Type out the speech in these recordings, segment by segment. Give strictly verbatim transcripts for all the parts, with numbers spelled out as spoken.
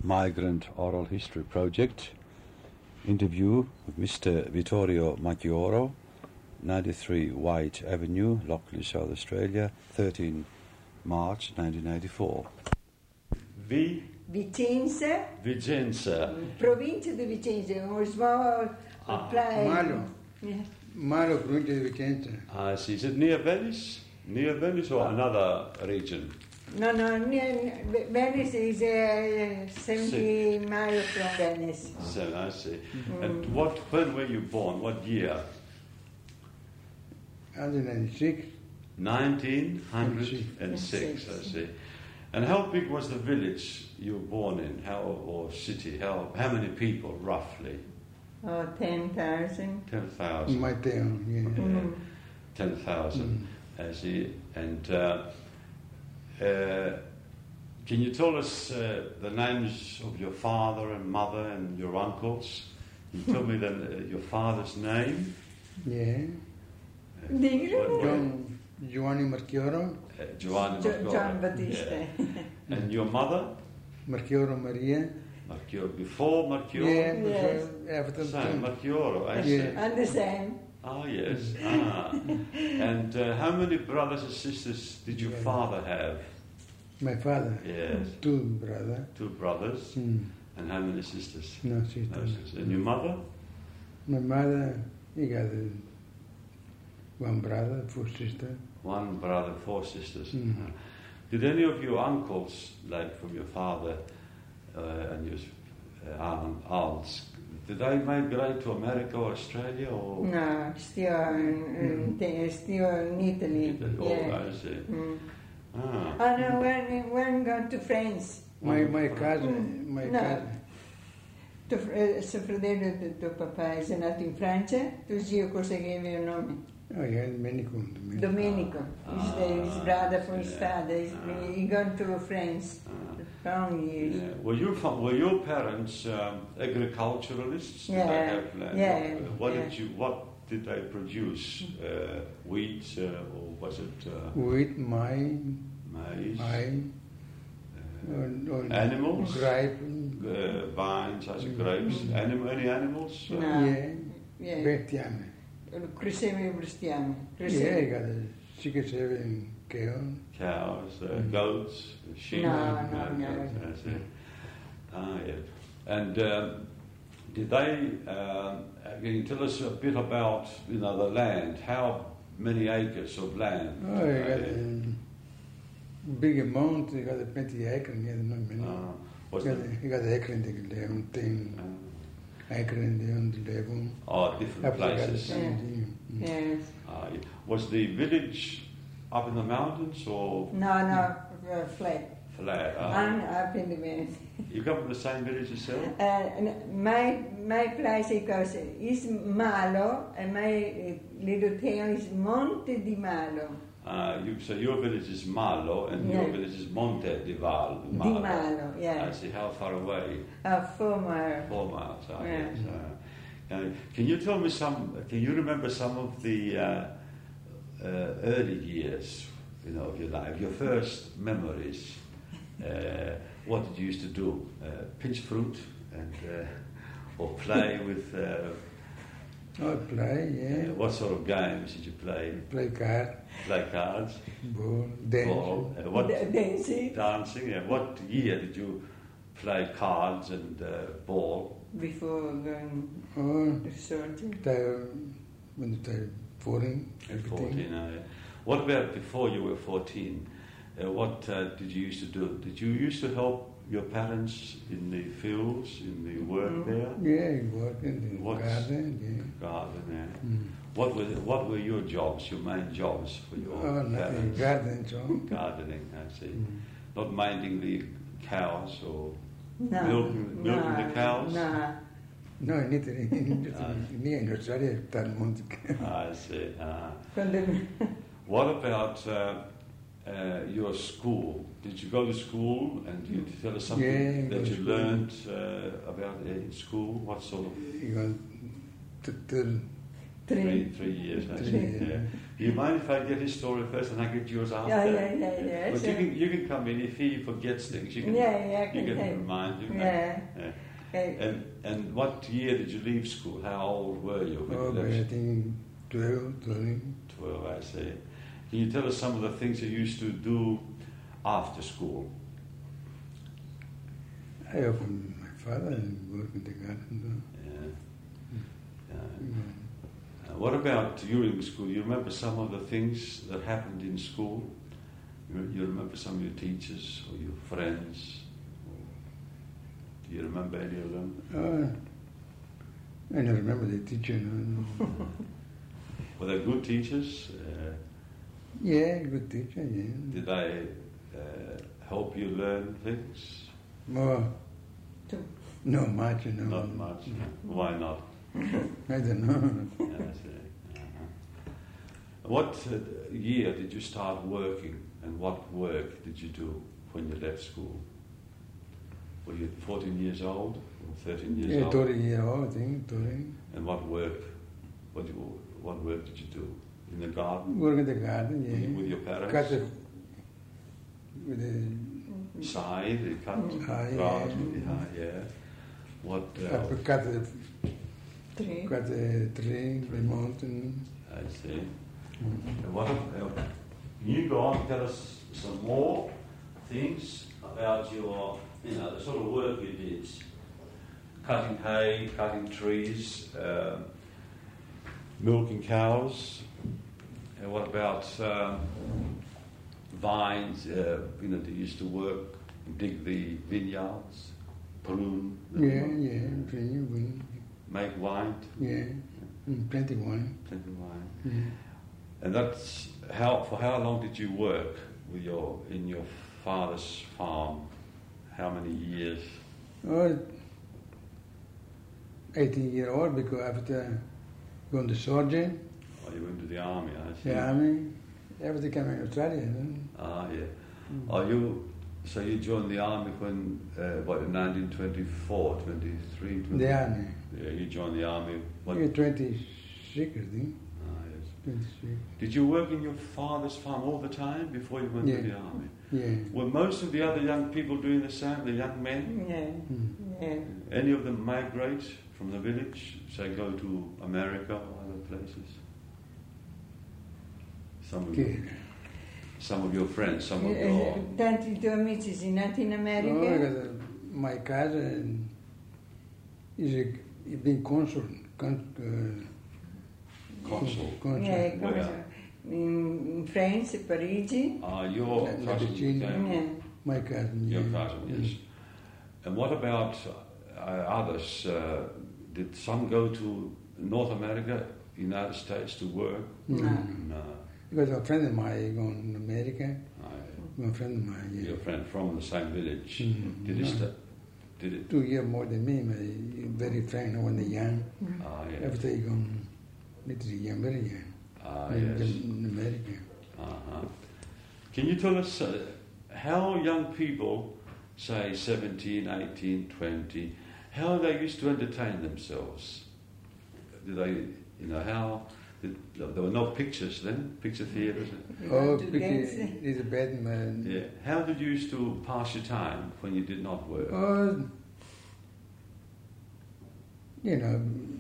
Migrant Oral History Project. Interview with Mister Vittorio Maggioro, ninety-three White Avenue, Lockley, South Australia, thirteenth March nineteen ninety-four. Vi? Vicenza. Vicenza. Provincia di Vicenza, un small Ah, place. Malo. Yeah. Malo, provincia di Vicenza. I see. Is it near Venice? Near Venice or another region? No, no, near, Venice is uh, seventy miles from Venice. So I see. Mm. And what? When were you born? What year? nineteen ninety-six. Nineteen hundred and six. Six. I see. And how big was the village you were born in? How or city? How how many people roughly? Oh, ten thousand. Ten thousand. Matteo, yeah. Mm. Ten thousand. I see. And uh, uh, can you tell us uh, the names of your father and mother and your uncles? Can you tell me the, uh, your father's name? Yeah. Diglielo. What- John, Giovanni Marchioro, Uh, Giovanni Jo- Marchioro. John Battista. Yeah. And your mother? Marchioro Maria. Marchioro. Before Marchioro? Yeah, Yes. before, after Same, the Marchioro, I Yeah. see. And the same. Ah, yes. Ah. And uh, how many brothers and sisters did your Yeah. father have? my father. Yes. Two brother. Two brothers. Mm. And how many sisters? No No sister. sisters. And your mother? My mother, he got uh, one brother, four sister. One brother, four sisters. Mhm. Did any of your uncles, like from your father uh, and your uh, aunt, aunts, did they migrate to America or Australia or? No, still in, in, still in Italy. Oh, Yeah. I see. Mm. Ah. Oh no, when when gone to France. My my cousin, my No. cousin. Tuo fr- suo fratello di tuo papà è nato in Francia, tuo zio cosa che aveva il nome? Oh yeah, Domenico. Domenico. Domenico. His, Ah, his brother from his yeah. father. He's, Ah. he gone to France Ah. long years. Yeah. Were you fa- were your parents um, agriculturalists? Did Yeah, they have land? yeah, What, what did yeah. you what did they produce? Uh, wheat uh, or was it uh, With my maize? my Uh, or, or Animals? Grape. uh, vines, as Mm. grapes. Anim- any animals? Uh, No. Yeah. Yeah. Bestiame. Cresceva i bestiame. Yeah, Cresceva. I got a six seven kale. Cows, uh, Mm. goats, sheep. No, uh, no, no. goats, that's it. Ah, yeah. And um, did they? Um, can you tell us a bit about you know the land? How many acres of land? Oh, did I got they- a big amount. I got a twenty acre. Yeah, not many. Ah, was I got, it? a, I got an acre in the eleven, ten Uh, acre in the on the eleven. oh, different After I got a places. seventeen. Mm. Yes. Ah, yeah. Was the village up in the mountains or No, no, uh, flat. flat? Ah, I'm up in the village. you come from the same village yourself? Uh, n- my my place because is Malo and my uh, little town is Monte di Malo. Uh, you, so your village is Malo and your Yeah. village is Monte di Val. Di Malo, yeah. I see. How far away? Uh, four miles. Four miles. I Yeah. guess. Uh, uh, can you tell me some? Can you remember some of the uh, uh, early years, you know, of your life? Your first memories. Uh, what did you used to do? Uh, pinch fruit and uh, or play with. Uh, Oh, play, yeah. uh, what sort of games did you play? Play card, Play cards, ball, dance. ball. Uh, what Da- dancing dancing? Yeah. What year did you play cards and uh, ball? before going Oh, to soldier. the, when you tell foreign, At everything. fourteen. Uh, yeah. What about before you were fourteen? Uh, what uh, did you used to do? Did you used to help your parents in the fields, in the work Mhm. there? Yeah, you work in the What's- garden, yeah. Garden, yeah. Mm. What were what were your jobs? Your main jobs for your Oh, nothing, parents? garden, so. Gardening, I see. Mm. Not minding the cows or No, Milking- milking no, the cows? No. No, in Italy, Ah. near in Australia, that month. I see. Uh, Quando what about uh, uh, your school? Did you go to school and you tell us something Yeah, go that to you school. learned uh, about uh, in school? What sort of You want to tell Three. Three, three years. Actually. Three, Yeah. Do you mind if I get his story first and I get yours after? Yeah, yeah, yeah, yeah. But So- you can you can come in if he forgets things. You can, Yeah, yeah, I you can can help. remind him. Yeah. Yeah. Okay. And and what year did you leave school? How old were you when Oh, you but I left? think twelve, thirteen. Twelve, I say. Can you tell us some of the things you used to do after school? I helped my father and work in the garden. Yeah. Yeah. So, you know. Uh, what about during school? You remember some of the things that happened in school? You, you remember some of your teachers or your friends? Do you remember any of them? Uh, I don't remember the teacher. No, no. Were they good teachers? Uh, Yeah, good teacher, yeah. did they uh, help you learn things? More, Two. no much, no. Not much. Why not? I don't know. Yeah, I see. Uh-huh. What uh, year did you start working, and what work did you do when you left school? Were you fourteen years old or thirteen years Yeah, old? thirty year old, I think, thirty. And what work? What you, what work did you do in the garden Work in the garden, with, yeah. with your parents? Cut the, with the, Scythe, they cut Ah, yeah. grass with the high, yeah. What else? cut, cut the, Three. cut the tree, the mountain. I see. And what? Uh, can you go on and tell us some more things about your, you know, the sort of work you did? Cutting hay, cutting trees, um, milking cows. And what about um, vines? Uh, you know, they used to work, dig the vineyards, prune, Yeah, yeah, tree, wind, make wine, yeah. Mm, plenty wine. plenty of wine. Yeah. And that's how. For how long did you work with your in your father's farm? How many years? Oh, eighteen year old because after going to sergeant, Oh, you went to the army. I see. the army, everything came in Australia. Then. Ah, yeah. Mm. Are you? So you joined the army when? Uh, what? In nineteen twenty-four, twenty-three, twenty The army. Yeah, you joined the army. What? Yeah, twenty-six, I think. Ah, yes. twenty-six. Did you work in your father's farm all the time before you went Yeah. to the army? Yeah. Were most of the other young people doing the same? The young men? Yeah. Mm. Yeah. Any of them migrate from the village, say go to America or other places? Some of, Okay. some of your friends, some of Eh, your... Tanti tuoi amici in Latin No, America? because uh, my cousin is a, he been consul. Con, uh, Consul. consul. Yeah, come Where? so- in France, Parigi. Ah, your La- cousin Virginia. came- Yeah. My cousin. Your yeah. cousin, yes. And what about uh, others? Uh, did some go to North America, United States to work? No. No. Because a friend of mine going to America. I, My friend of mine, yeah. your friend from the same village. Mhm. Did he No. sta- Did it? Two years more than me, but he very frank when they're young. Ah, yes. After he gone, little young, very young. Ah, in, yes. in America. Uh-huh. Can you tell us uh, how young people, say seventeen, eighteen, twenty, how they used to entertain themselves? Did they, you know, how, did, there were no pictures then, picture theatres? You Oh, want to pretty, dance? he's a bad man. Yeah. How did you used to pass your time when you did not work? Oh, you know,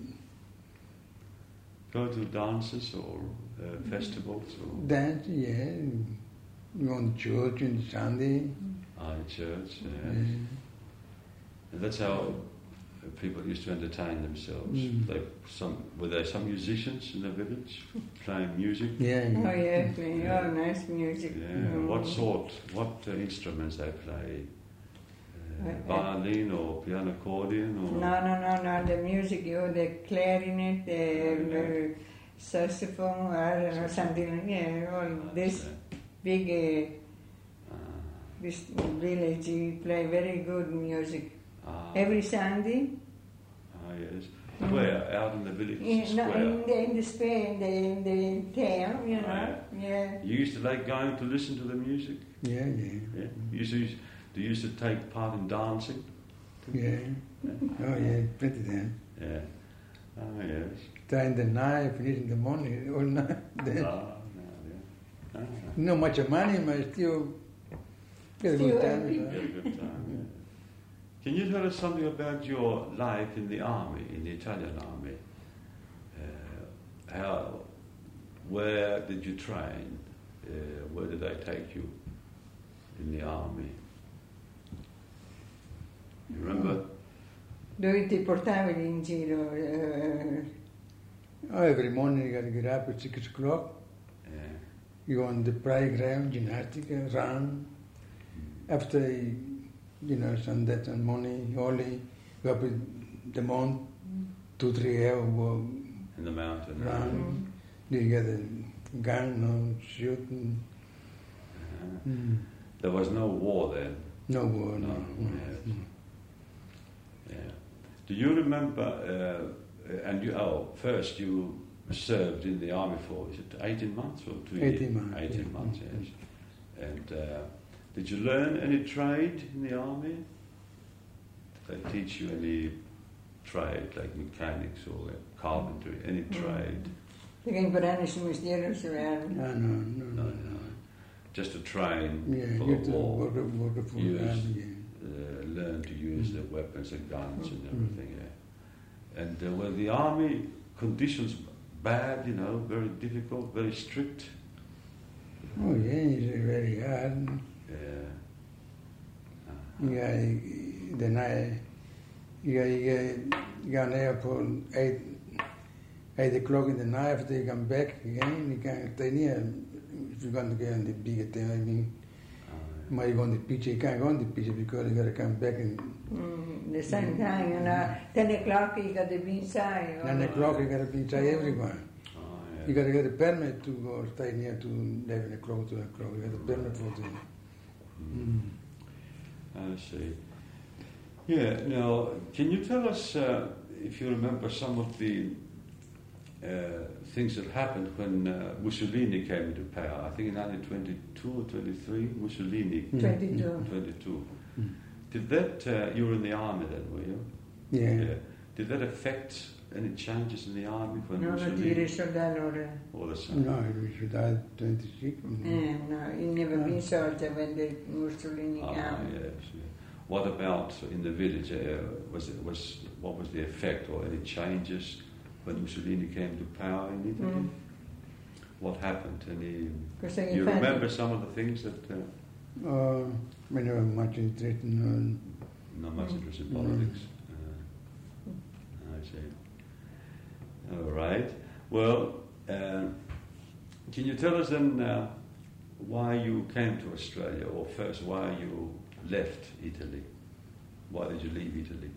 Go to dances or uh, festivals or dance, yeah. You go to church on Sunday. ah, church? Yes. Yeah. And that's how people used to entertain themselves. Mm. They, some, were there some musicians in the village playing music? Yeah, Oh, yeah. yeah, playing all nice music. Yeah. Mm. What sort? What uh, instruments they play? Uh, Uh, violin or piano accordion or? No, no, no, no, the music, you the clarinet, the, Yeah. the saxophone, I don't know, something, yeah, all this big, uh, Uh, this village, you play very good music. ah, Every Sunday, ah, yes. Mm. Where? Out in the village in, no, square? in, the, in the square, in the, in the town, you know, Right. yeah. You used to like going to listen to the music? Yeah, yeah. Yeah. You used to, do you used to take part in dancing? Yeah. Oh, yeah, plenty there. Yeah. Oh, yes. Start in the night, finish in the morning, all night. Then, Oh, no, yeah. Ah. not much money, but still get a Still good time. happy. you know. Very good time, yeah. Can you tell us something about your life in the army, in the Italian army? Uh, how, where did you train? Uh, where did they take you in the army? You remember? Dove ti portavi in giro? eh, Oh, every morning you got to get up at six o'clock. Yeah. You go on the playground, gymnastics, run. After, you know, Sunday and morning, only go up in the mount, two, three hours, walk, In the mountain. run. Then you get a gun, no, shooting. Uh, Mm. There was no war then. No war, no. No, no. yes. no. Yeah. Do you remember? Uh, and you, oh, first you served in the army for is it eighteen months or two eighteen years? months, Eighteen yeah. months, yes. And uh, did you learn any trade in the army? Did they teach you any trade, like mechanics or carpentry, any trade? Perché imparare sul mestiere non si vede. Ah, no, no, No, no. no. Just to train Yeah, for you the have to war. work, work for Use. the army, yeah. Uh, learn to use the weapons and guns and Mm. everything. Yeah. And uh, were the army conditions bad? You know, very difficult, very strict. Oh, yeah, it's very hard. Yeah. Yeah, then I, yeah, yeah, you go on the airport eight, eight o'clock in the night. After you come back again, you can't stay near. If you're going to go on the bigger thing, I mean, Uh, might go on the beach. You can't go on the beach because you got to come back and Mm, the same time, you know, ten o'clock you got to be inside. nine o'clock. You got to be inside everywhere. oh, yeah. You got to get a permit to go stay near to eleven o'clock, two o'clock. You got a permit for that. Mm. I see. Yeah. Now, can you tell us uh, if you remember some of the uh, things that happened when uh, Mussolini came into power? I think in nineteen twenty-two or twenty-three, Mussolini. Mm. twenty-two. twenty-two. Mm. Did that? Uh, you were in the army then, were you? Yeah. Did that affect any changes in the army when No, non ti Mussolini? risolve allora. All the same. No, we should die twenty-six. Eh, no, he never No. been soldier when the Mussolini Ah, came. yes. Yeah. What about in the village? Uh, was it was what was the effect or any changes when Mussolini came to power in Italy? Mm. What happened? Any? Cosa You che remember some of the things that? Uh, Uh, we never much interested in not much Mm. interest in Mm. politics. Uh, I see. All right. Well, uh, can you tell us then uh, why you came to Australia, or first why you left Italy? Why did you leave Italy?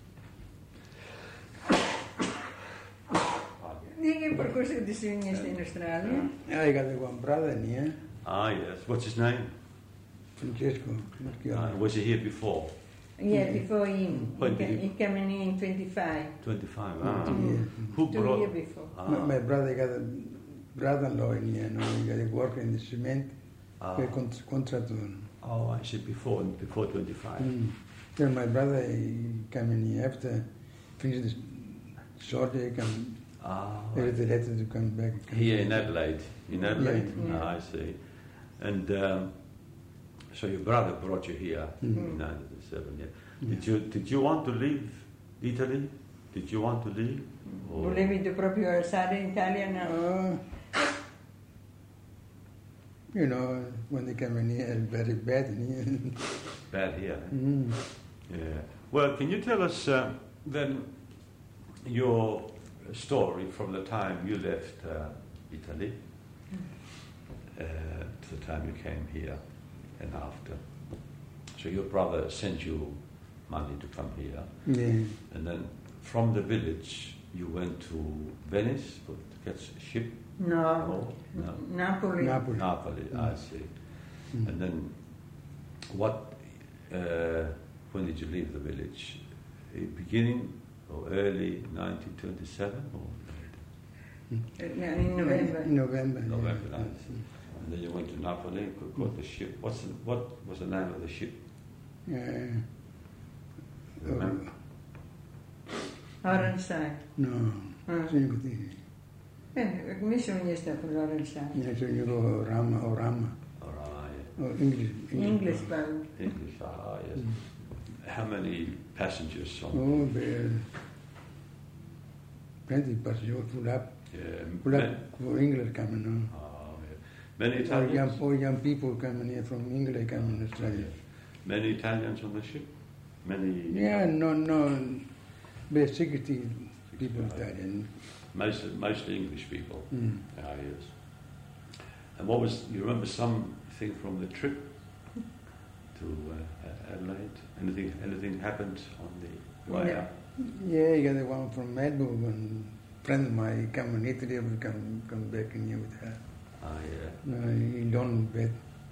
Dica per cosa che ti sei venuto in Australia? uh, I got one brother in here, Ah, yes. What's his name? Francesco. Uh, was he here before? Yeah, before him. When he, did ca- he- he came in in twenty-five. Twenty-five. Ah. Yeah. Who Two brought? years before. Ah. My, my brother got a brother-in-law in here, no, he got a work in the cement, Ah. a con- contractor. Oh, I see. Before, before twenty-five. Mm. Then my brother, he came in here after finished the soldier, he come, Ah. there was a letter to come back. Come Here in back. Adelaide. In Adelaide. Yeah. Ah, I see. And um, so your brother brought you here Mm. in ninety-seven. Yeah. Yeah. Did you did you want to leave Italy? Did you want to leave? Or- Volevi tu proprio stare in Italia? No. Uh, you know, when they come in here, it's very bad in here. Bad here. eh? Mm. Yeah. Well, can you tell us uh, then your story from the time you left uh, Italy uh, to the time you came here and after? So your brother sent you money to come here, Yeah. and then from the village you went to Venice to catch a ship. No. No, no. Napoli. Napoli. Napoli, I see. Mm. And then, what? Uh, when did you leave the village? Uh, beginning or early nineteen twenty-seven, or Eh, no, in November. In November. yeah. November, I see. And then you went to Napoli, caught the ship. What's the, what was the name of the ship? Yeah. Remember? Orange side. No. Ah. Sogno così. Eh, mi sogno sta per l'Orenstein. Io sogno Rama o Rama. All right. Oh, English. English boat. English. Ah, yes. How many passengers on? Oh, but plenty of passengers full up. Yeah, Full ma- up for England coming now. Oh, yeah. Many All young, Italians. all young people coming here from England coming to Australia. Many Italians on the ship. Many. Yeah, no, no, but sixty people Italian. Mostly, mostly English people. Mm. Ah, yes. And what was? You remember something from the trip to uh, Adelaide? Anything? Anything happened on the way Yeah. out? Yeah, you got the one from Melbourne. And friend of mine come in Italy, will come come back in here with her. Ah, yeah. No, he don't bed.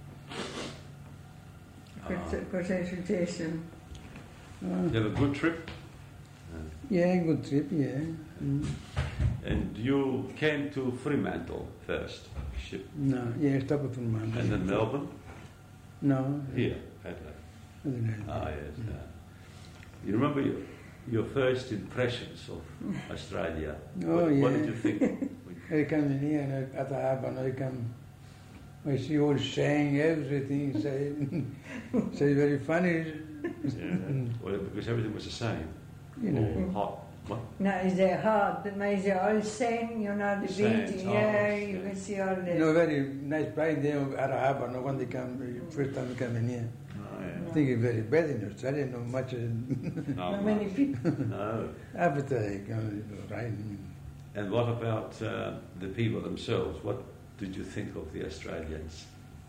Cos- Cos'è successo? Uh, You have a good trip. yeah, good trip. Yeah. Mm. And you came to Fremantle first, ship, No, yeah, stop it from Monday. and then Melbourne. No, Here, Adelaide. Adelaide. Ah, yes. Yeah. You remember your, your first impressions of Australia? Oh, what, what yeah. did you think? I come in here and at the harbour, I come. I see all saying everything. Say, say very funny. Yeah. Well, because everything was the same. You know. All hot. What? No, is it hard? Maar is it all sand, you know, the Sand, beach? oh, Yeah, yes, you yeah. can see all the... You know, very nice bright day at the harbour. No one they come first time they come in here. Oh, I yeah. think it's very bad in Australia. No much uh, No, Not many people. no. appetite. You know, right. And what about uh, the people themselves? What did you think of the Australians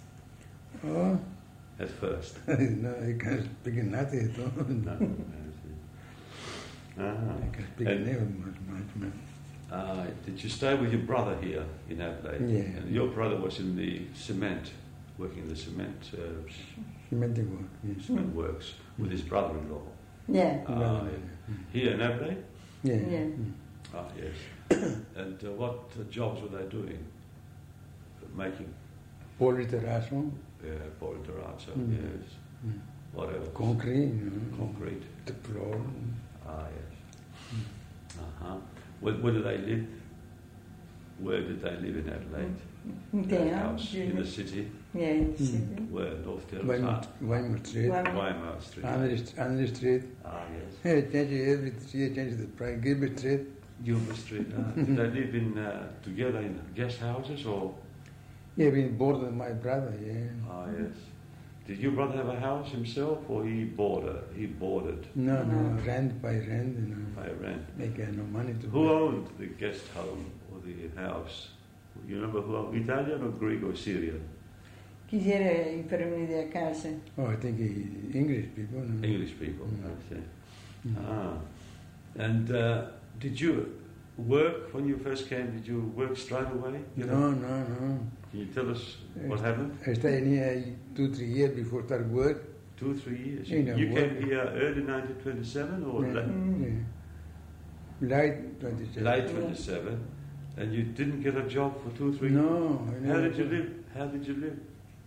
Oh, at first? no, I can't speak nothing at all. No. I see. Ah. I can speak And- never much, much, man. Uh, did you stay with your brother here in Adelaide? Yeah. And your brother was in the cement, working in the cement, uh, Cementing work, yes. cement works with his brother-in-law. Yeah, Ah, Brother, yeah. Here in Adelaide? Yeah. Yeah. Mm. Ah, yes. And uh, what uh, jobs were they doing? Making Poultry terrazzo, uh, boiled terrazzo, Mm. yes. Mm. What else? concrete, you know, Concrete. the floor. Ah, yes. Uh-huh. Where, where do they live? Where did they live in Adelaide? Their there. house in the city? Yeah, in the Mm. city. Where? North Weymouth, Terrace? Weymouth Street, Weymouth. Weymouth Street. Andre, Andre Street. Ah, yes. Yeah, change every street, change the price. Gilbert Street. Gilbert Street. Uh, did they live in uh, together in guest houses or? Yeah, been bored with my brother, yeah. Ah, yes. Did your brother have a house himself, or he boarded? He boarded No, no, No. rent by rent, you know. by rent. They got no money to Who pay. owned the guest home or the house? You remember who owned? Italian or Greek or Syrian? Chi era i fermi della casa? Oh, I think he, English people. No? English people. Mm. I see. Mm. Ah. And uh, did you work when you first came? Did you work straight away? You know? No, no, no. Can you tell us what happened? I stayed in here two, three years before start work. Two, three years. You know, you work. came here early nineteen twenty-seven or Yeah, late, Mm. yeah. Light twenty-seven. late twenty-seven, and you didn't get a job for two, three years? No. I How never did you got- live? How did you live?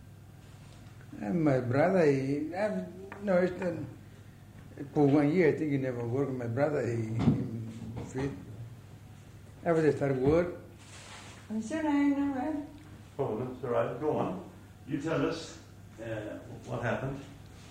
And my brother, he, I, no, it's not, for one year, I think he never worked. My brother, he, he fit. After they started work, It's all right, no, eh? Oh, that's all right. Go on. You tell us uh, what happened.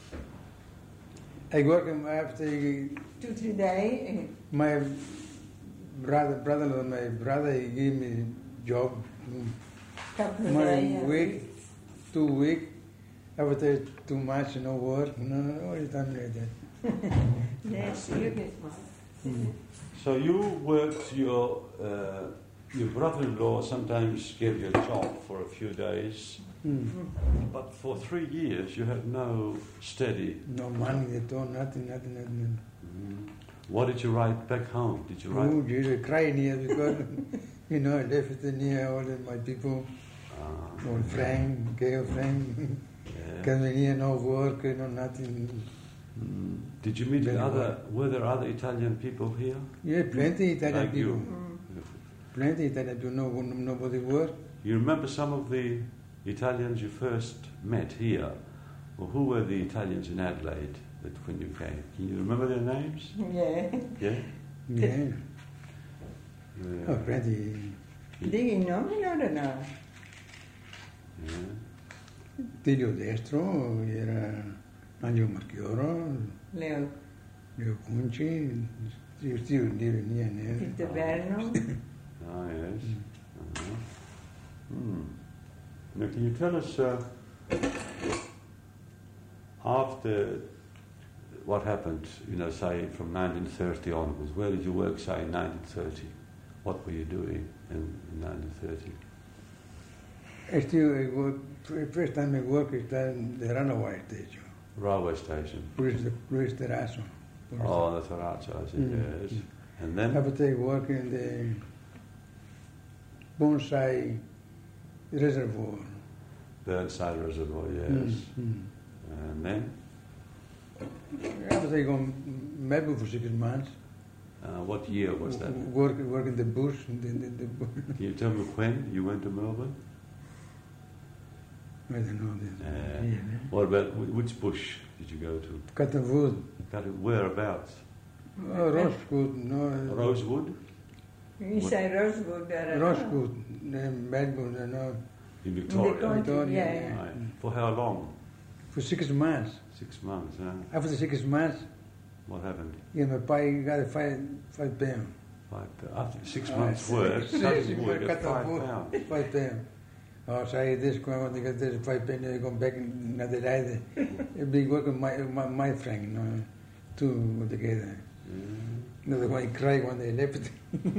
I work him after he, Two, three days. my brother, brother, my brother, he gave me job, Couple of my days. week, two week. After too much, no work, no, no, all the time like that. Yes, you get Mm. So you worked, your uh, your brother-in-law sometimes gave you a job for a few days, Mm. but for three years you had no steady. No money at all, nothing, nothing, nothing. Mm. What did you write back home? Did you write? Oh, Jesus, crying here because, you know, I left it near all of my people, Ah, all Frank, Gail Frank, yeah. coming here, no work, you know, nothing. Mm. Did you meet Very other? Were there other Italian people here? Yeah, plenty Italian Like people. you. Mm. Plenty Italian people, no, nobody work. You remember some of the Italians you first met here? Or who were the Italians in Adelaide that when you came? Can you remember their names? Yeah. Yeah? Yeah. Yeah. Oh, plenty. Digi nomi loro no. Yeah. Tilio Destro, era Angelo Marchioro, Leo Leo Cunci, io stivo di venire. Tito Berno. Ah, yes. Uh-huh. Hmm. Now, can you tell us uh, after what happened, you know, say from nineteen thirty onwards, where did you work, say, in nineteen thirty? What were you doing in, in nineteen thirty? I still I work, first time I work is in the runaway station. Railway station. Luis the Luis Terrasso. Oh, the Ferrazzo, I said, Mm. yes. And then? After I work in the Bonsai Reservoir. Burnside Reservoir, yes. Mm, mm. And then? After I go maybe for six months. Uh, what year was that? Work, work in the bush. In the, the, the bush. Can you tell me when you went to Melbourne? I don't know this. Uh, Yeah. What about, wh- which bush did you go to? Cut the wood. Got it, whereabouts? Oh, Rosewood, no. Rosewood? You say Rosewood, I don't know. Rosewood, in Melbourne, no. In In the Victoria? country, Victoria, yeah, yeah. yeah. Right. For how long? For six months. Six months, huh? After six months, What happened? yeah, my pie got a five, five pounds. Five, after six Oh, months' six- work, six suddenly months, you cut got the five wood. pounds. Five pounds. Oh, say this, go on, get this five pounds, you go back another day. It'd be working my, my, my friend, you know, two together. Yeah. Another one cried when they left.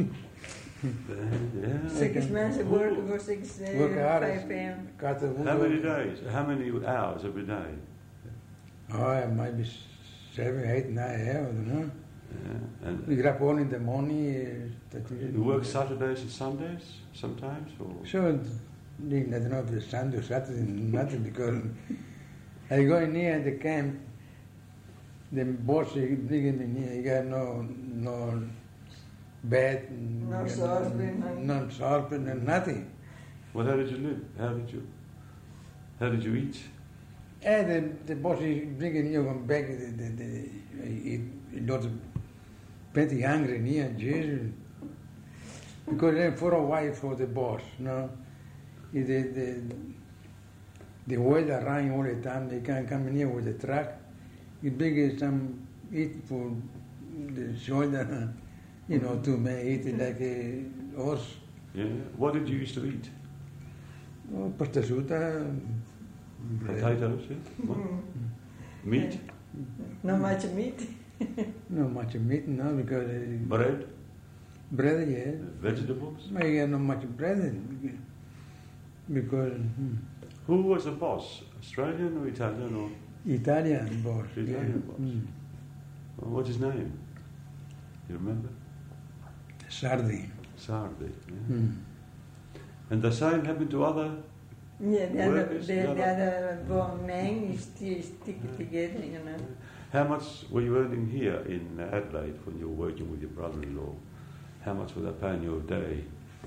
Yeah. Six months of work for six, uh, Work hard. five pounds. Cut the wood. How many days? How many hours every day? Oh, it might be seven, eight, nine hours, you know. Yeah. And We get up early in the morning. uh, that we- you work Saturdays and Sundays sometimes, or? Sure, I don't know if it's Sunday or Saturday, nothing, because I go in here at the camp, the boss he bring me here, he got no, no bed, No you saucepan, know, no saucepan, and nothing. Well, how did you live? How did you? How did you eat? And the, the boss he bring in here, come back, the, the, the, he, he got plenty hungry in here, Jesus. Because then for a while for the boss, no? The, the, the weather rain all the time, they can't come in here with the truck. You bring some eat for the shoulder, you know, to me, eat it like a horse. Yeah. What did you used to eat? Oh, pasta asciutta, bread. Potatoes, yeah? What? Meat? Not much meat. Not much meat, no, because uh, Bread? bread, yeah. Vegetables? I get not much bread because hmm, Who was the boss? Australian or Italian or Italian boss. Italian yeah. boss? Hmm. Well, what's his name? You remember? Sardi. Sardi. Yeah. Hmm. And the same happened to other. Yeah, the other, Workers, the, the the other- other one man is still stick it together, you know. How much were you earning here in Adelaide when you were working with your brother-in-law? How much were they paying you a day?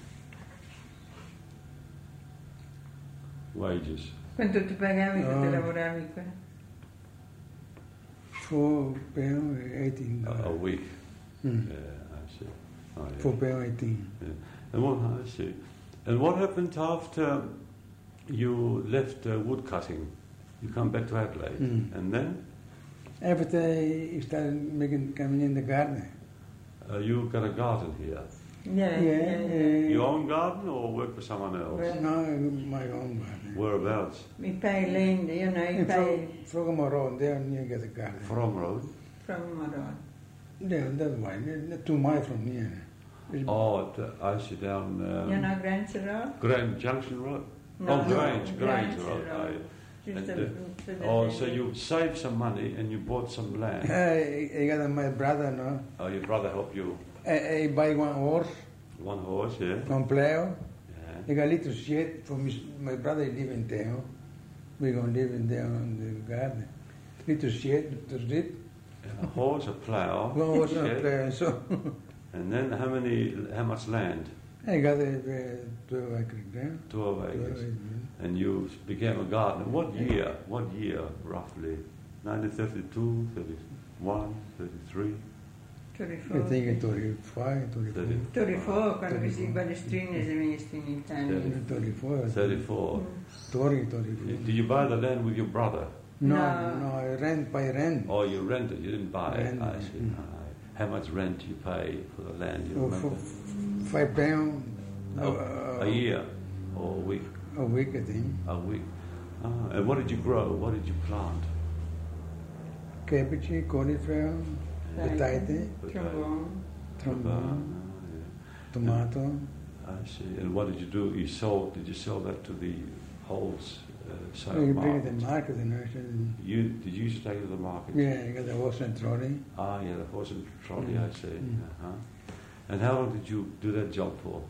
Wages. Quanto ti pagavi quando No. lavoravi qua? Four pound eighteen. A, a week. Hmm. Yeah, I see. Oh, yeah. Four pound eighteen. Yeah. And what I see. And what happened after you left uh, wood cutting? You come back to Adelaide, Mm. and then After I started making coming in the garden. uh, you got a garden here. Yeah, Yeah, yeah, yeah. Your own garden, or work for someone else? Well- No, my own garden. Whereabouts? Mi pay land, you know, I In pay Fro- Frogmore Road, there near get the garden. From Road. from Maron. Yeah, that's why. Not two miles from here. It's- Oh, at, uh, I see down um, You know Grange Road? Grand Junction Road. No, oh, Grange, Grange Grange Road. Road. I- Just and, a- uh, to the- oh, so you saved some money and you bought some land. I, I got my brother, no. Oh, your brother helped you. I, I buy one horse, One horse, yeah. one plow. Yeah. I got a little shed for me, my brother live in there. We're going to live in there in the garden. Little shed to sleep. A horse, a plough. One horse and yeah. a plow. So And then how many? How much land? I got a uh, twelve acres there. Twelve twelve acres. acres. And you became a gardener. What year? What year, roughly? nineteen thirty-two, thirty-one, thirty-three? thirty-four. I think it's thirty-five, thirty-four. thirty-four, quando così Balestrine si messo in Italia. thirty-four. thirty-four. thirty, thirty-four. Did you buy the land with your brother? No, No. no, I rent by rent. Oh, you rented, you didn't buy it. Rent, I see. mm. Aye. How much rent you pay for the land? You Oh, remember? for five pounds Oh, uh, a year or a week? a week, I think. A week. Ah, and what did you grow? What did you plant? Cabbage, cauliflower, potato, Trombone. Ah, trombone, yeah. tomato. I see. And what did you do? You sold? Did you sell that to the wholes uh, sale So you bring it market? to market, you know. So, You did you used to take it to the market? yeah, you got the horse and trolley. Ah, yeah, the horse and trolley. Mm. I see. Mm. Uh-huh. And how long did you do that job for?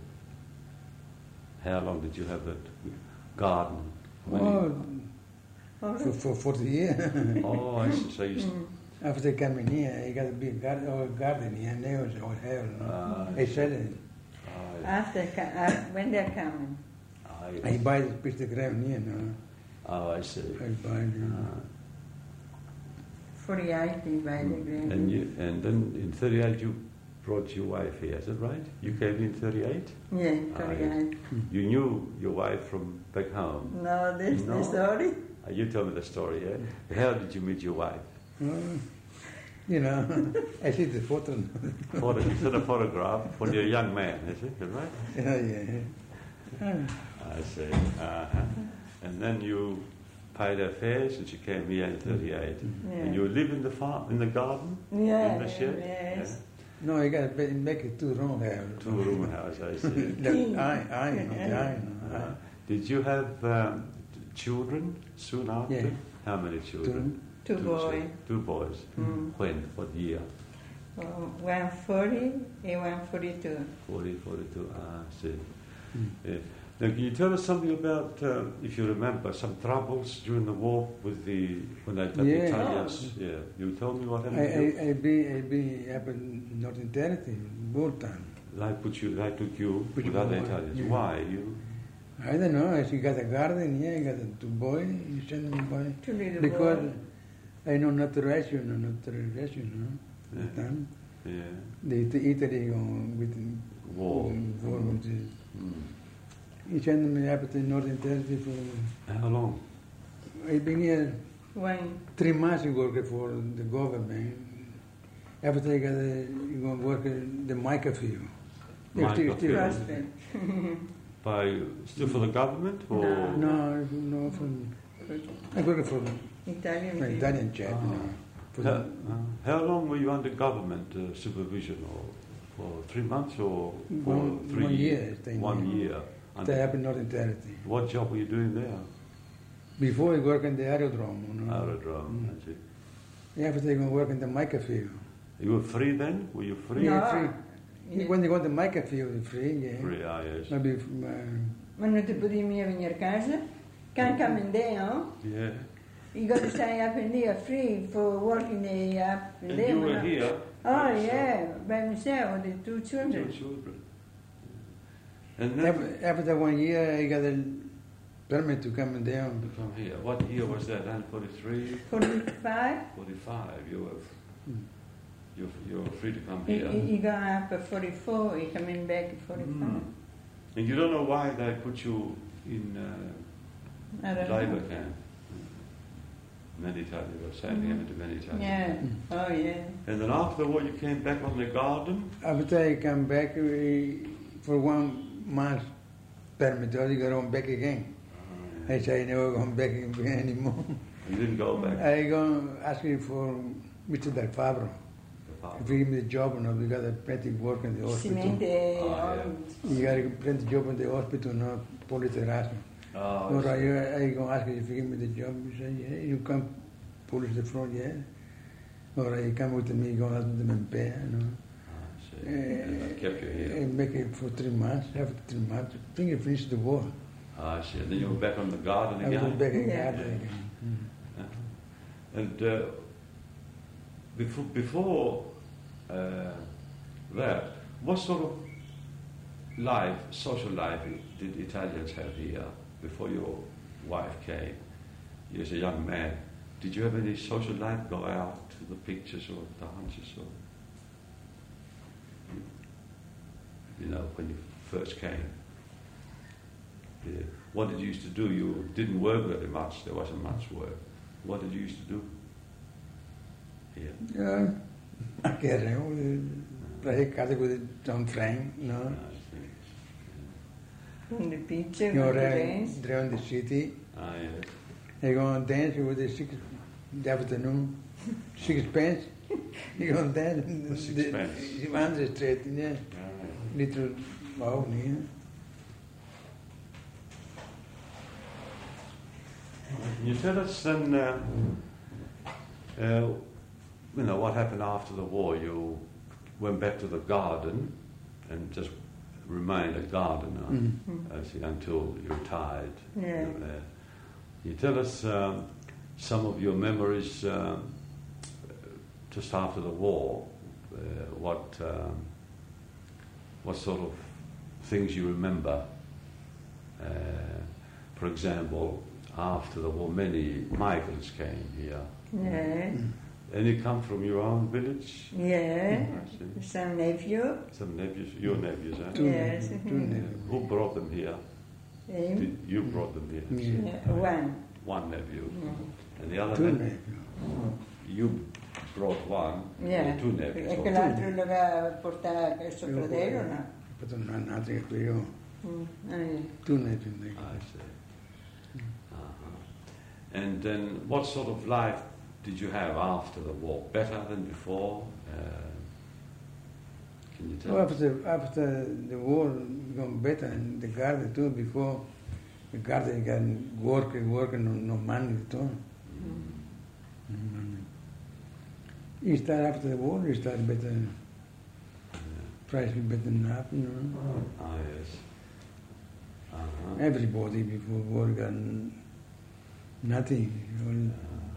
How long did you have that garden? When you- Oh, for, for forty years. oh, I see. So you. Mm. St- After coming here, you got a big garden, or garden here, and there was all hell. Ah, I sell it. ah, yeah. After, co- uh, when they're coming. Ah, I yeah. buy this piece of ground here, no. Oh, I see. I buy it. You know. Ah. forty-eight, we buy the grand. And you, and then in thirty-eight you brought your wife here, is that right? You came in thirty-eight? Yeah, forty-eight. You knew your wife from back home? No, that's No. the story. Uh, you tell me the story, yeah? How did you meet your wife? Oh, you know, I see the photo. Photo, you sent a photograph when you're a young man, is it? Is that right? yeah, yeah. yeah. I see. Uh-huh. And then you paid her fares and she came here in thirty-eight. Yeah. And you live in the farm, in the garden? Yeah, in the shed? yes. No, you got to make it two room there. Yeah. Two room house, I see. Look, I, I, know, I, know, Uh, did you have um, children soon after? Yeah. How many children? Two boys. children. Two boys. Mm. When? What year? Oh, one forty and one forty-two. forty, forty-two. Ah, I see. Mm. Yeah. Now, can you tell us something about, uh, if you remember, some troubles during the war with the when they got Yeah. the Italians? Yeah. You tell me what I, happened. to you? I, I be, I be happened Northern Territory, both time. They put you. They took you Put with you other away. Italians. Yeah. Why? You? I don't know, I see got a garden here, I got a two boy, you send them boy. Two little Because boys. I know not to rush you, no, not to rush you, no. Yeah. The time. Yeah. They to Italy go with War. war with the, Mm. he sent me up to Northern Territory for, How long? I've been here One. three months working for the government. After I got a, you go work in the mica field. Mica Still- still- field. Prospect. By still for the government or? No. No, no, from, I work for Italian. an people. Italian chap, you know. Ah. For How, the, uh, how long were you under government uh, supervision, or for three months, or for One- three one year, I think. One year. that happened in Northern Territory. What job were you doing there? Before I work in the aerodrome, you know. Aerodrome. Mm. That's it. After I go work in the mica field. You were free then? Were you free? No. Yeah, free. Yeah. When you go to the mica field, you're free, yeah. Free, ah, yes. Maybe from, uh, Maar nu te podia meer in your casa. Can't come in there, huh? Yeah. You got to stay up in there free for working there up in And there. you were when I- here? Oh, yeah, by myself with the two Two children. children. And then after, after one year, I got a permit to come in there. to come here. What year was that? Then forty-three, forty-five, forty-five. You were Mm. you you were free to come he, here. he, he got up at forty-four, he coming back at forty-five. Mm. And you don't know why they put you in uh, I don't labor know. camp. Many times you were sending him into many times. Yeah, oh yeah. And then after the war, you came back on the garden. After I come back we, for one month permit, I got on back again. I say I never come back anymore. You didn't go back. I go asking for Mister Del Fabro. to If he give me the job or not, we got a plenty work in the hospital. Cement, Oh, all. You got a plenty job in the hospital, not police harassment. Oh, Or I see. I, I go ask you if you give me the job. You say, yeah, you come police the front, yeah. Or you come with me, go ask them in pay, you know. I see. And they kept you I here. make it for three months. After three months, I think I finished the war. Ah, I see. And then you were back on the garden I was again. back in Yeah. garden again. Mm. Uh-huh. And uh, before, before uh, that, what sort of life, social life, did Italians have here before your wife came? You as a young man, did you have any social life? Go out to the pictures or dances or? you know, when you first came? Yeah. What did you used to do? You didn't work very much. There wasn't much work. What did you used to do? Yeah. Ja, ik ken hem. Ik had ook John Frank, no. From the picture, You know, from the around, dance. around the city. Ah, yes. They go and dance with the six, the afternoon, six pence. You go and dance. For six the, pence. The andere street, yeah. Ah, Little, wow, yeah. Can you tell us then, uh, uh, you know, what happened after the war? You went back to the garden and just remained a gardener Mm. as you, until you retired. Yeah. Uh, you tell us um, some of your memories um, just after the war. Uh, what um, what sort of things you remember? Uh, for example, after the war, many migrants came here. Yeah, Any come from your own village? yeah. I see. Some nephew. Some nephews, your nephews, eh? Two, Yes. two Mhm. nephews. Who brought them here? Him. Did you brought them here? Yeah. Yeah, one. One nephew. Mm. And the other Two nephew? nephews. You brought one, Yeah. and two nephews. E che l'altro lo aveva portato il suo Io- fratello, no? But I'm not nothing to you. Mm. Ah, yeah. Two nephews. like. I see. Uh-huh. And then what sort of life did you have after the war? Better than before? Uh, can you tell Well, us? after, after the war, gone better, and the garden too, before the garden can work and work and no, no money at all. No money. He started after the war, he started better, price was better than now, you know. Ah, yes. Uh-huh. Everybody before war got nothing. you know.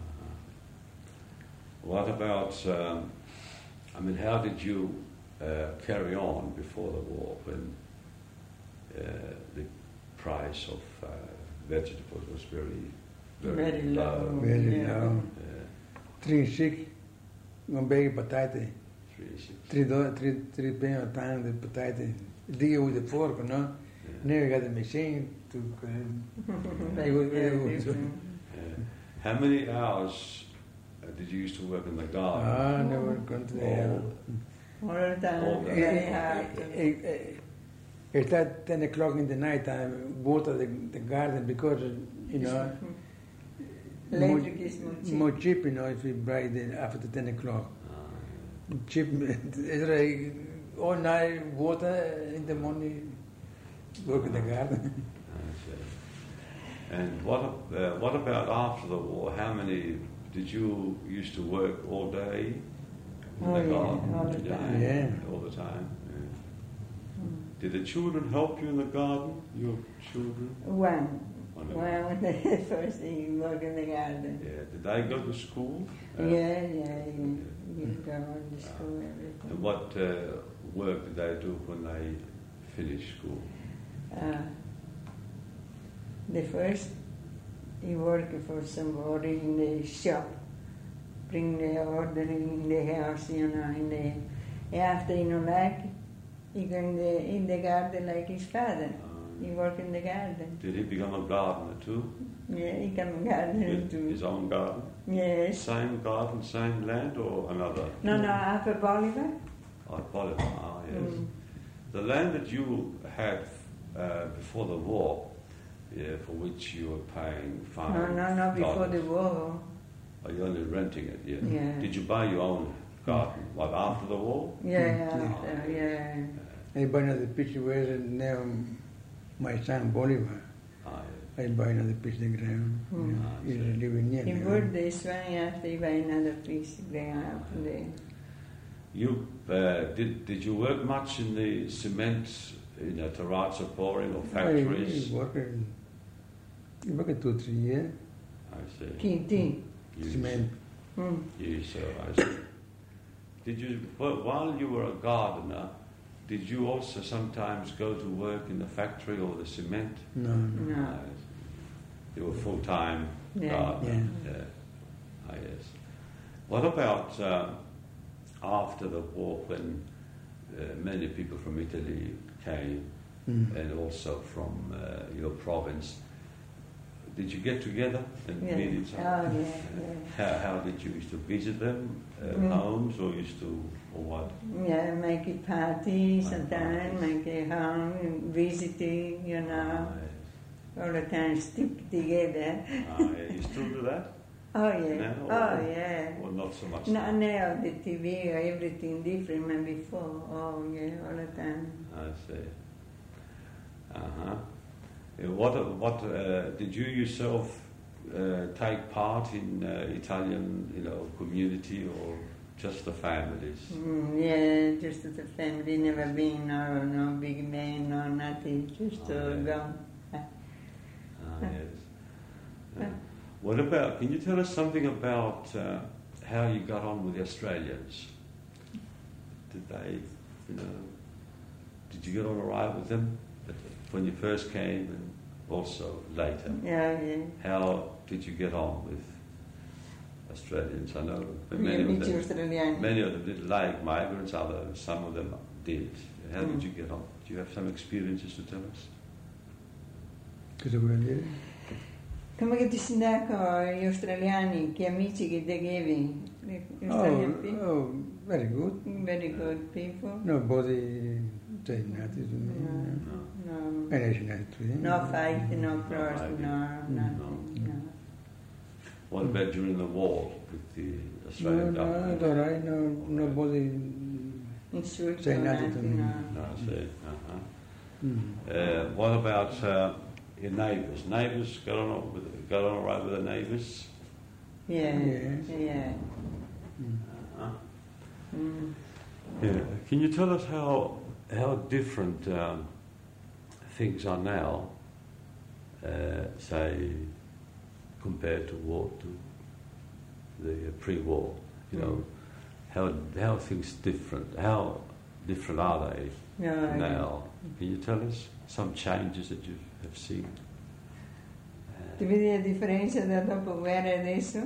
What about, um, I mean, how did you uh, carry on before the war when uh, the price of uh, vegetables was very, very, Very low? low. Very Yeah. low. Uh, Three sick, one bag of potato. three, six. Three dollars, three, three penny a time the potato. Dig with the fork, no? Yeah. Never got the machine to. Uh, Very, It was- very it was- different. Uh, how many hours uh, did you used to work in the garden? ah, never gone to the Oh. All the time, All the- very hard. It's at ten o'clock in the night time, water the, the garden because, you know, Electric is more cheap. more cheap, you know, if you buy it after ten o'clock. Ah, Cheap, it's like all night water in the morning, work in the garden. I see. And what, ab- uh, what about after the war? How many did you used to work all day in Oh, the yeah, garden? all the time. Yeah. All the time. Yeah. Mm. Did the children help you in the garden? Your children? One. One of One when they first thing work in the garden. Yeah. Did they go to school? Uh, Yeah, yeah, you, you go on to school, everything. And what uh, work did they do when they finished school? Uh, the first, he worked for somebody in the shop, bring the order in the house, you know, in the, after, you know, like, he go in the, in the garden like his father. He Um, worked in the garden. did he become a gardener too? Yeah, he come gardener With too. his own garden? Yes. Same garden, same land, or another? No, no, Upper Bolivar. Oh, Bolivar, ah, yes. Mm. The land that you had uh, before the war, yeah, for which you were paying five No, no, no, before the dollars. war. Are you only renting it? Yeah. Yeah. Did you buy your own garden? What, after the war? Yeah, Mm. after, yeah. I buy another picture where now my son Bolivar. Ah, yes. I buy another piece of the ground. Mm. Yeah. Ah, He's so- living near He now. worked this one after he buy another piece of ground up there. You uh, did? Did you work much in the cement, in a terrazzo pouring or factories? He working. He working two three years. I see. T T. You- Cement. Mm. Yes, I see. Did you, wh- while you were a gardener, did you also sometimes go to work in the factory or the cement? No, no. No. Ah, yes. You were full-time Yeah. gardener. Yeah. Ah, yes. What about uh, after the war when uh, many people from Italy came, Mm. and also from uh, your province. Did you get together and Yeah. meet each Oh, other? yeah, yeah. How, how did you used to visit them, uh, Mm. homes, or used to, or what? Yeah, make a party Make sometimes, parties. make a home, visiting, you know, all the time stick together. Ah, yeah. You still do that? Oh yeah, Now, oh or- yeah. Or not so much? Now, now the T V, everything different than before. Oh yeah, all the time. I see. Uh-huh. Uh, What, what uh, did you yourself uh, take part in uh, Italian, you know, community, or just the families? Mm, yeah, just as a family, never been no, no big man, no nothing, just Oh, uh, yeah. go. Ah, yes. Uh, what about, can you tell us something about uh, how you got on with the Australians? Did they, you know, did you get on all right with them when you first came and also later? Yeah, yeah. How did you get on with Australians? I know that Yeah, many of meet them, Australian. many of them didn't like migrants, other, some of them did. How did Mm. you get on? Do you have some experiences to tell us? Cosa vuol dire? Come che ti si dà con gli australiani, che amici che ti avevi? Gli Australian Oh, people? oh, very good. Very good people. Nobody said nothing to me. No, No. no. And I said nothing to him. No fight, no cross, fighting. no, Mm. nothing, no. What about during the war with the No, Australian no, government? it's all right. No, nobody. Insult, Say no, nothing to nothing, me. no. No, I see. Uh-huh. Mm. Uh, what about uh, your neighbours? Neighbours got on with got on all right with the neighbours? Yeah, Yes. yeah. Mm. Uh-huh. Mm. Yeah. Can you tell us how how different um, things are now, uh, say, compared to war, to the uh, pre-war? You know, how how are things different? How different are they No, now? Can you tell us some changes that you have seen? Ti vedi la differenza da dopo guerra e adesso?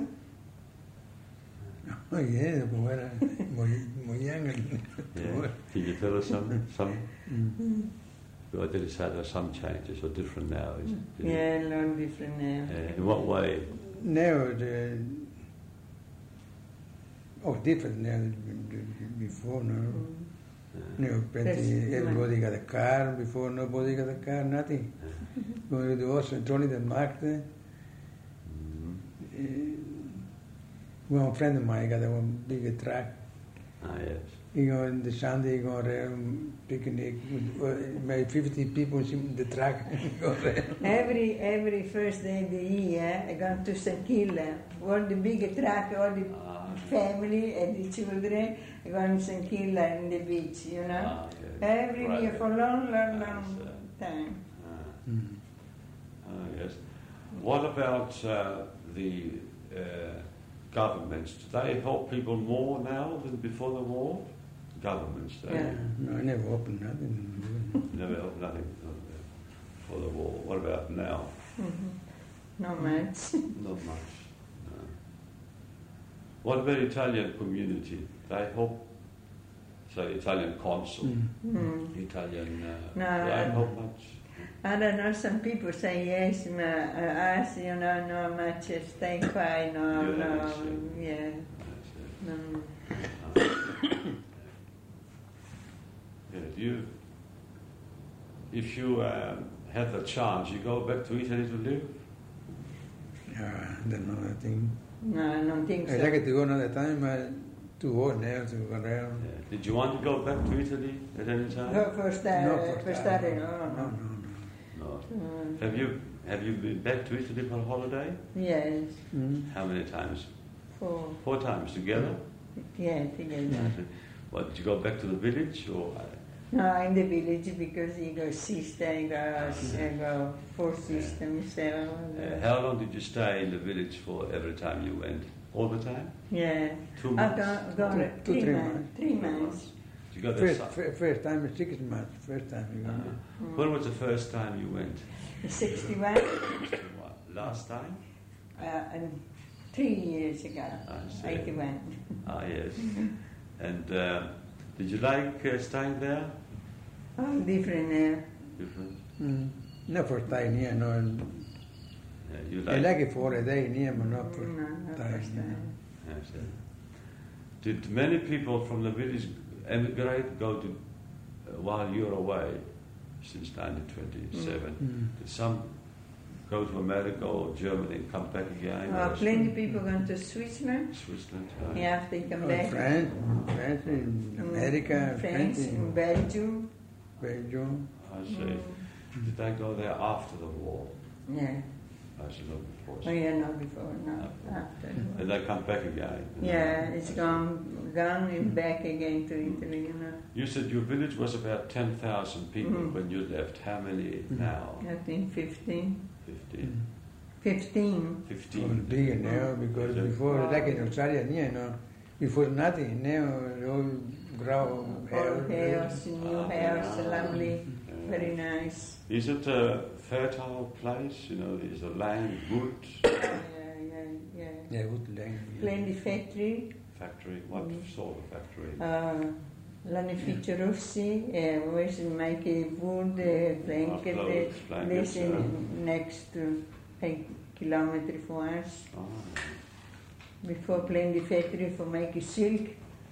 Oh, yeah, dopo guerra, Mojang. Yeah. Can you tell us some some? Mm. Or did you say there are some changes or different now? Is it? Is it- Yeah, a lot different now. Uh, in what way? Now, the, oh, different now than before, no. Mm. Uh, No, plenty, Yes, everybody got a car, before nobody got a car, nothing. Going to the Ocean, Tony the Markt. mm, One friend of mine got a one big truck. ah, yes. He go on the Sunday, he go around picnic with uh, maybe fifty people in the truck. Go around. Every every first day of the year, I go to Saint Kilda. All the big truck, all the Ah, family and the children, I go to Saint Kilda in the beach, you know. ah, yes. Every Right. year for long, long, Ah, long so- time. ah, Mm. ah, yes. What about uh, the uh, governments? Do they help people more now than before the war? Governments, they Yeah. No, I never opened nothing. never helped nothing uh, before the war. What about now? Mhm. Not much. Not much. No. What about Italian community? They help, say, Italian consul, Mm. Mm. Italian. Uh, No, do they I- help much? I don't know, some people say yes, but uh, us, you know, no much, stay quiet, no, Yeah, no, I see. yeah. That's it. No. Uh, yeah, do you, if you uh, have the chance, you go back to Italy to live? Yeah, I don't know, I think. No, I don't think I so. like to go another time, but too old now to go around. Yeah. Did you want to go back to Italy at any time? Go for start, No, for for starting, no, oh, no, no. no. No. Mm. Have you have you been back to Italy for a holiday? Yes, Mm. How many times? four, Four times together. yeah, together. What, did you go back to the village or? uh, No, in the village because he got sister, he got, he got four sisters, so, Uh, how long did you stay in the village for every time you went? All the time? yeah. Two I months? got, got Two- two, three three months, months. three months. Did you go there? First, su- fir- first time, six months, first time you Uh, went there. Mm. When was the first time you went? sixty-one, What, last time? uh, and three years ago, I see. eighty-one. Ah, yes. And uh, Did you like uh, staying there? All different now. Different. Mm. Not for staying here, no. Yeah, you I like. like it for a day near, but not for No, not for staying here. staying. Yes, yeah. Did many people from the village emigrate, go to uh, while you're away since nineteen twenty-seven? Mm. Did some go to America or Germany and come back again? Uh, or plenty people going to Switzerland. Switzerland. uh, Yeah, after they come Oh, back. France, France, in Mm, America, France, France, in in Belgium. Belgium. I see. Mm. Did they go there after the war? Yeah. I should know before. Oh yeah, not before, not after. And they come back again? Yeah, it's gone, gone and back again to Italy, you know. You said your village was about ten thousand people Mm. when you left. How many Mm. now? I think fifteen. Fifteen. Fifteen. Well, Fifteen. bigger now because Yeah. before, like in Australia, you know, before nothing. Now all grow All house, new Ah, house, yeah. lovely, Yeah. very nice. Is it a fertile place? You know, is the land good? Yeah, yeah, yeah. Yeah, good land. Plenty factory. Factory? What Mm. sort of factory? Uh, Lanificio Rossi, uh, always make wood, uh, blanket, Ah, clothes, blankets, listen yeah. next to a kilometer for us. Oh, Before plenty factory for make silk.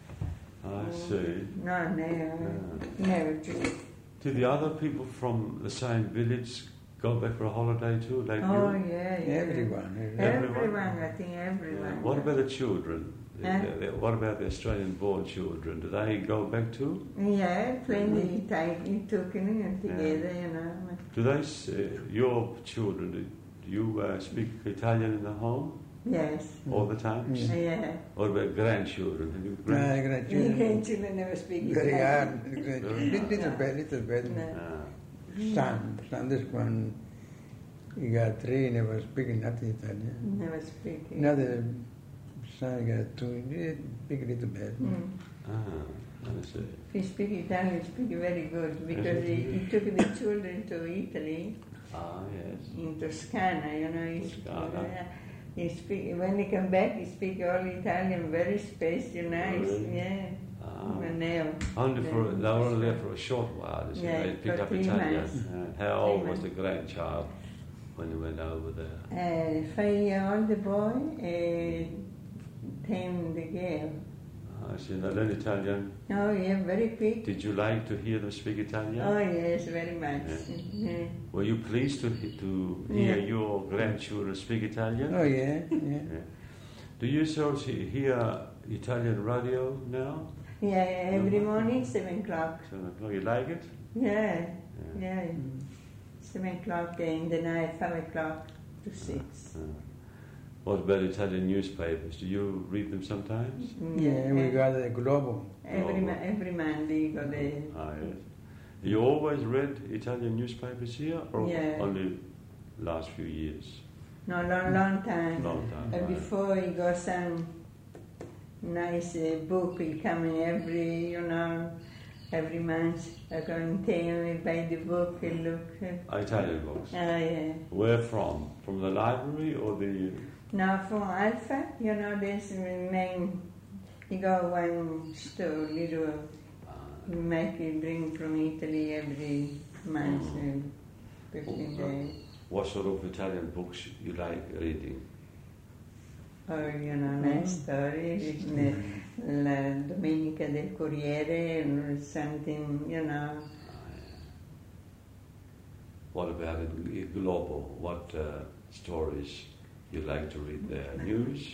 I see. No, never, never just. Did the other people from the same village go back for a holiday too, like Oh you? yeah, yeah. Everyone. Everyone? Everyone, I think everyone. What about the children? The- Huh? the- what about the Australian-born children? Do they go back too? Yeah, plenty tight, took in together, you know. Do they? s- Uh, your children? Do you uh, speak Italian in the home Yes. all the time? Yeah. Yeah. What about grandchildren? Have you My grand- Your grandchildren. grandchildren never speak Very Italian. hard. Little, little bit, little bit. No. Ah, Son, son, this one, he got three, never speaking nothing Italian. Never speak. Another son got two, he speak a little bit. Mm. ah, I see. If he speak Italian, he speak very good because he, he took the children to Italy, Ah, yes. in Toscana, you know. He, Toscana. uh, he speak, when he come back, he speak all Italian, very spacey, nice, Really? yeah. Ah. And now, Only for Yeah. they were only there for a short while. So Yeah, they pick for up three Italian. months. Uh, how Three old was months. the grandchild when he went over there? uh, five-year-old boy, uh, ten the girl. I see. They learn Italian. Oh yeah, very quick. Did you like to hear them speak Italian? Oh yes, very much. Yeah. Yeah. Were you pleased to he- to hear Yeah. your grandchildren speak Italian? Oh, yeah, yeah. Yeah. Do you also he- hear Italian radio now? Yeah, every morning, seven o'clock. Seven o'clock. You like it? Yeah, Yeah. yeah. Seven o'clock in the night, five o'clock to six. Uh, what about Italian newspapers? Do you read them sometimes? Yeah, we got the Globo. Every, ma- every Monday got the. Ah, yes. You always read Italian newspapers here, or Yeah. only last few years? No, long, long time. Long time. And right. before he got some nice uh, book, he come in every, you know, every month. I go and tell him, buy the book, and look. Ah, Italian books. Ah, yeah. Where from? From the library or the? Now from Alpha, you know, there's the main, you got one store, little, Uh, make a drink from Italy every month, uh, fifteen days. what sort of Italian books you like reading? Or, you know, nice story, la, la Domenica del Corriere, or something, you know. What about in Globo? What uh, stories you like to read there? News?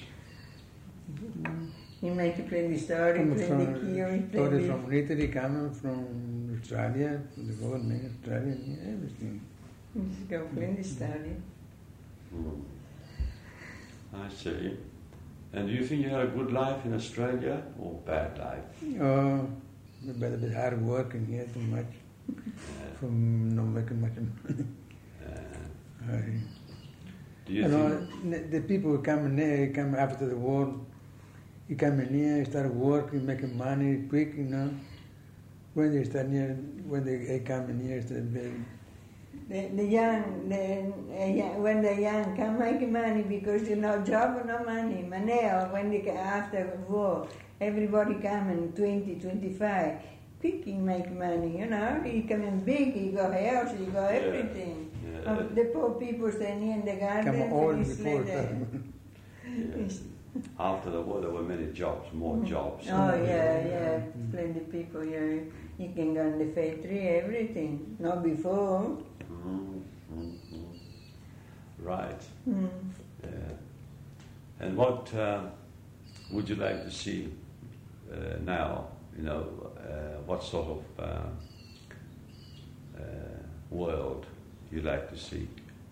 He make a play the story, Come play the from, key, play stories the... from Italy coming from Australia, from the government, Australia, yeah, everything. Just go play the story. Hmm. I see. And do you think you had a good life in Australia or bad life? Oh, but a bit hard working here too much, Yeah. from not making much money. Uh, I, do you you know, think? n- the people come here, come after the war, you come in here, start working, making money quick, you know. When they start here, when they come in here, start building. The, the young, the, uh, young, when the young can make money because you know job or no money. But now, when they get after war, everybody coming twenty, twenty-five. Quick, he make money, you know. He coming big, he got house, he got Yeah. everything. Yeah. Uh, the poor people standing in the garden. Come all he's before like that. time. Yeah. After the war, there were many jobs, more jobs. Oh, yeah, yeah. Plenty of people, yeah. You can go in the factory, everything. Not before. Mm, mm, mm. Right. Mm. Yeah. And what uh, would you like to see uh, now? You know, uh, what sort of uh, uh, world you like to see?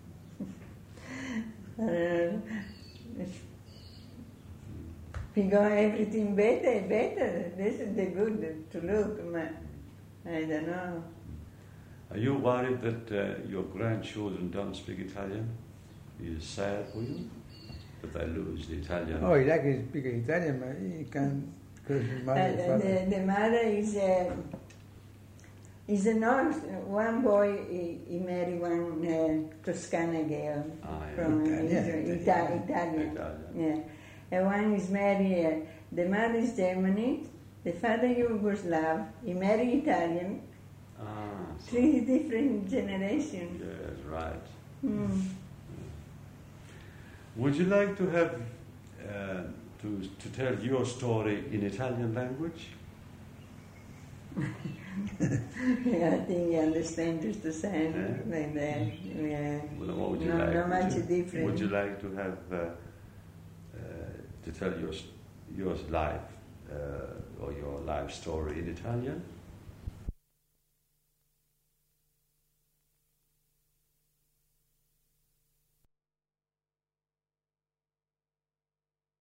Uh, we got everything better, better. This is the good to look. Ma- I don't know. Are you worried that uh, your grandchildren don't speak Italian? Is it sad for you that they lose the Italian? Oh, he like to speak Italian, but he can't because his mother and Uh, father. the, the mother is a, is a nurse. One boy, he, he married one uh, Toscana girl Ah, yeah. from Italian, Ita- Italian. Italian. Italian. Yeah. And one is married, uh, the mother is Germany, the father Yugoslav, he married Italian, Ah, so, three different generations. yes, right. Hmm. Would you like to have uh, to to tell your story in Italian language? Yeah, I think you understand just the same Yeah. like that. Yeah. Well, what would you no, like? no Would much you, different. Would you like to have uh, uh, to tell your s- your life uh, or your life story in Italian?